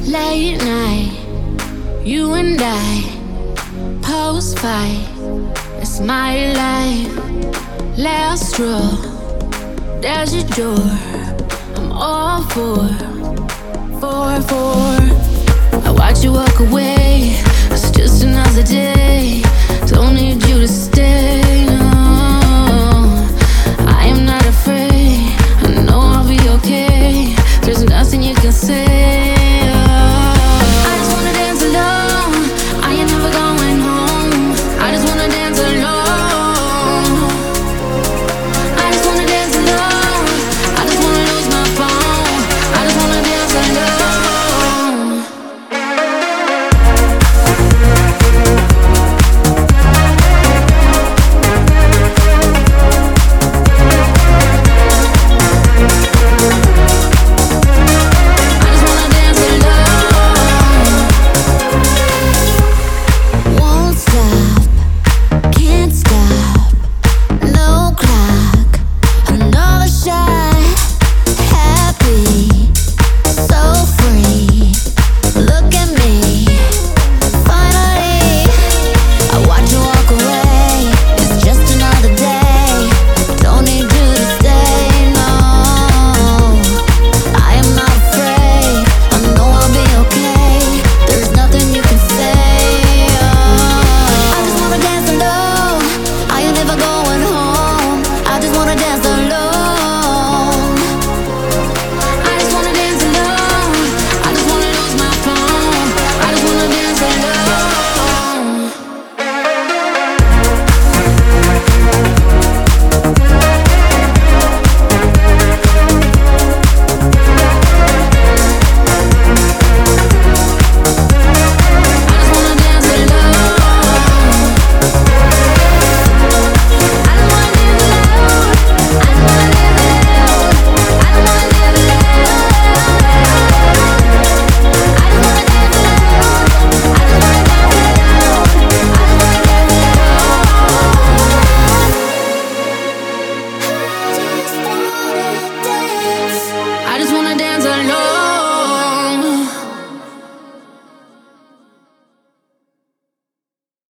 Late night, you and I, post-fight, it's my life. Last straw, there's your door. I'm all for. I watch you walk away. It's just another day. Don't need you to stay.